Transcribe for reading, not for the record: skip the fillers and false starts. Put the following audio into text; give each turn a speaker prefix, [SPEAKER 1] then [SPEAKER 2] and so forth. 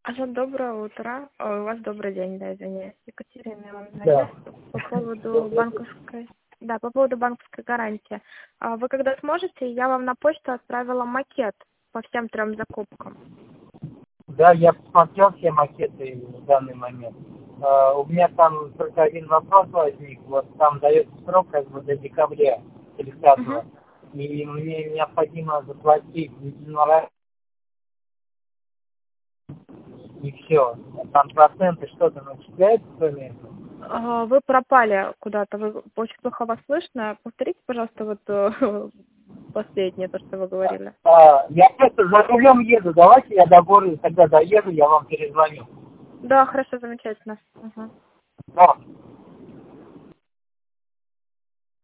[SPEAKER 1] Доброе утро. У вас добрый день, да, извиняюсь. Екатерина, я вам звоню
[SPEAKER 2] Да.
[SPEAKER 1] по поводу банковской, да, по поводу банковской гарантии. Вы когда сможете, я вам на почту отправила макет по всем 3 закупкам.
[SPEAKER 2] Да, я посмотрел все макеты в данный момент. У меня там только один вопрос возник. Вот там дается срок как бы до декабря 30-го.
[SPEAKER 1] Мгм.
[SPEAKER 2] И мне необходимо заплатить генеральный и все. Там проценты что-то начисляется, кроме этого.
[SPEAKER 1] Вы пропали куда-то, вы очень плохо вас слышно. Повторите, пожалуйста, вот последнее, то, что вы говорили.
[SPEAKER 2] Я просто за рулем еду. Давайте я до города, когда доеду, я вам перезвоню.
[SPEAKER 1] Да, хорошо, замечательно. Мгм.
[SPEAKER 2] Да.